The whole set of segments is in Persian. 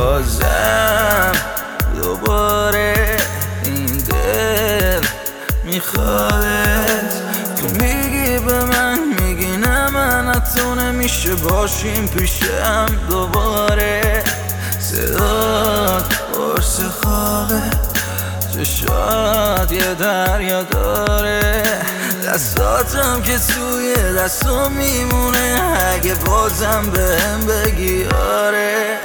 بازم دوباره این دل میخوادت. تو میگی به من، میگی نه من حتی نمیشه باشیم پیشم دوباره. صدات قرص خوابه، چشات یه دریا داره، دستاتم که توی دستم میمونه اگه بازم بهم بگی آره.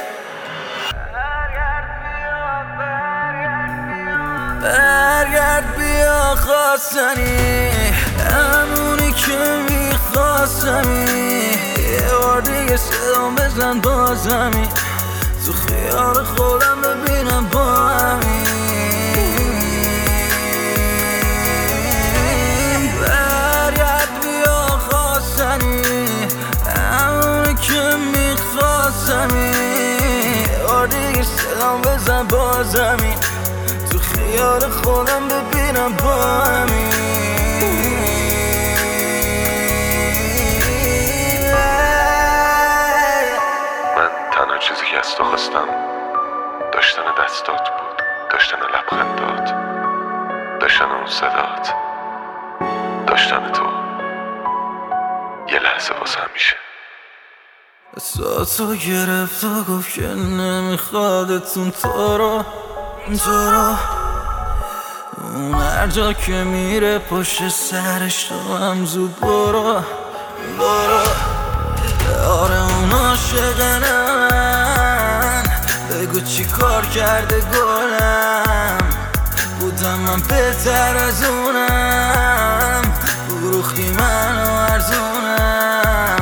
برگرد بیا خواستنی، همونی که میخواستمی. یه بار دیگه صدام بزن بازمی، تو خیال خودم ببینم با همین. برگرد بیا خواستنی، همونی که میخواستمی. یه بار دیگه صدام بزن بازمی، تو خیال خودم ببینم با همین. من تنها چیزی که از تو خواستم داشتن دستات بود، داشتن لبخندات، داشتن اون صدات، داشتن تو یه لحظه واسه همیشه. دستاتو گرفت و گفت که نمیخوادتون تو رو اون هر جا که میره پشت سرش تو هم زود برو. آره اون عاشقنم، بگو چی کار کرده گلم. بودم من بهتر از اونم، فروختی منو ارزونم.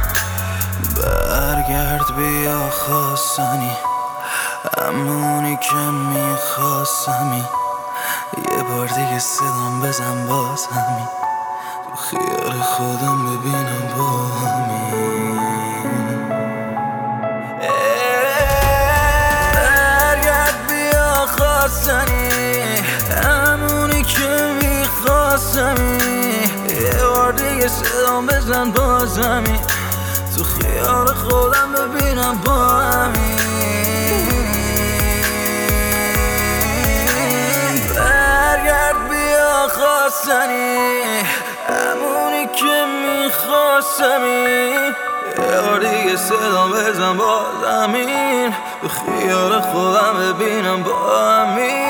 برگرد بیا خواستنی، همونی که میخواستمی. یه بار دیگه صدام بزن باز همین، تو خیال خودم ببینم با همین. برگرد بیا خواستنی، همونی که میخواستمی. یه بار دیگه صدام بزن باز همین، تو خیال خودم ببینم با همین. برگرد بیا خواستنی، همونی که میخواستمی. یه بار دیگه صدام بزن با زمین، تو خیال خودم ببینم با همین.